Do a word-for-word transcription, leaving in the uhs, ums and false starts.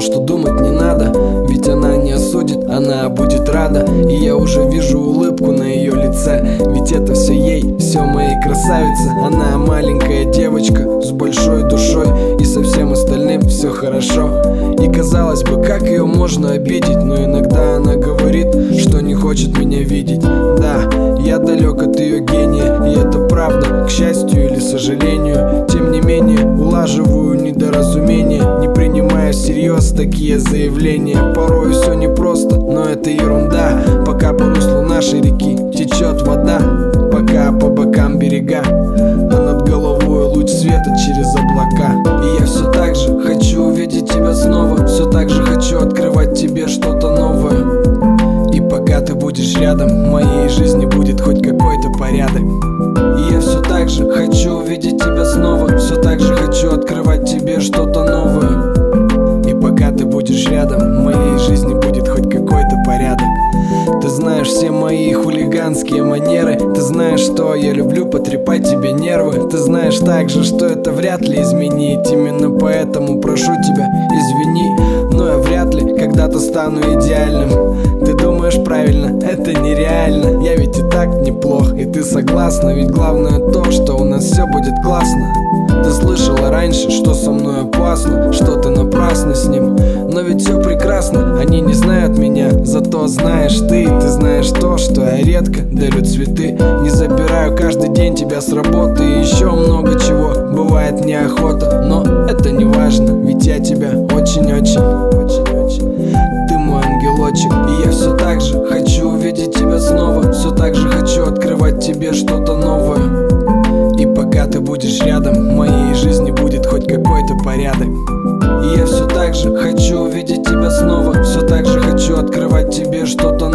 что думать не надо, ведь она не осудит, она будет рада. И я уже вижу улыбку на ее лице, ведь это все ей, все моей красавице. Она маленькая девочка с большой душой, и со всем остальным все хорошо. И казалось бы, как ее можно обидеть, но иногда она говорит, что не хочет меня видеть. Да, я далек от ее гения, и это правда, к счастью или сожалению. Тем не менее, улаживаю недоразумения, не принимая всерьез такие заявления. Порой все непросто, но это ерунда. Пока по руслу нашей реки течет вода, пока по бокам берега, а над головой луч света через облака. И я все так же хочу увидеть тебя снова, все так же хочу открывать тебе что-то новое. И пока ты будешь рядом, в моей жизни будет хоть какой-то порядок. И я все так же хочу увидеть тебя снова, все так же хочу открывать тебе что-то новое. И пока ты будешь рядом, в моей жизни будет хоть какой-то порядок. Ты знаешь все мои хулиганские манеры, ты знаешь, что я люблю потрепать тебе нервы. Ты знаешь также, что это вряд ли изменить. Именно поэтому прошу тебя, извини, но я вряд ли когда-то стану идеальным. Ты думаешь правильно, это нереально. Я ведь и так неплох, и ты согласна. Ведь главное то, что у нас все будет классно. Ты слышала раньше, что со мной опасно, что ты напрасно с ним, но ведь все прекрасно. Они не знают меня, зато знаешь ты. Ты знаешь то, что я редко дарю цветы, не забираю каждый день тебя с работы. И еще много чего бывает неохота, но это не важно, ведь я тебя очень-очень, очень-очень. Ты мой ангелочек, и я все так же хочу увидеть тебя снова, все так же хочу открывать тебе что-то новое. И пока ты будешь рядом, в моей жизни будет хоть какой-то порядок. И я все так же хочу увидеть тебя снова, все так же хочу открывать тебе что-то